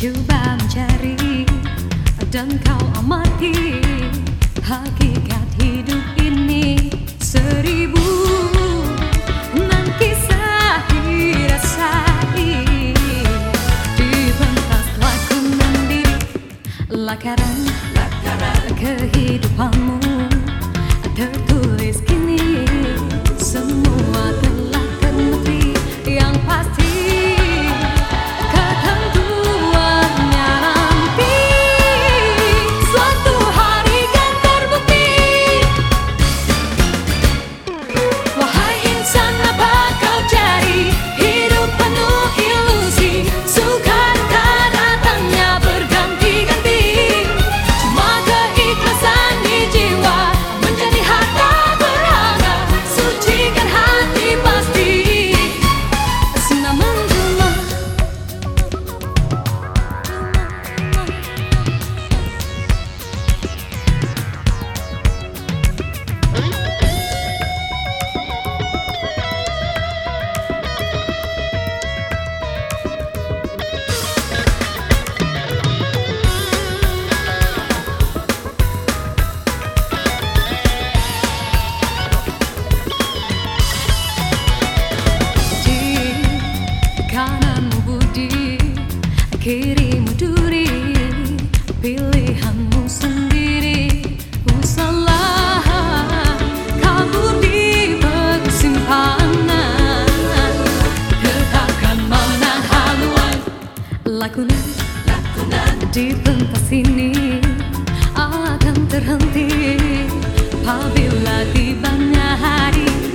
Coba mencari dan kau amati hakikat hidup ini. 1000 nan kisah dirasai di pentas laku mendiri. Lakaran kehidupanmu tertulis kini, semua telah terbukti. Yang pasti ketentuannya nanti suatu hari kan terbukti. Wahai insan, apa kau cari? Hidup penuh ilusi, suka duka datangnya berganti-ganti. Cuma keikhlasan di jiwa menjadi harta berharga, sucikan hati pasti senang menjelma. Kananmu budi, kirimu duri, pilihanmu sendiri. Usahlah kabur di persimpangan, tetapkan mana haluan lakunan di pentas ini akan terhenti apabila tibanya hari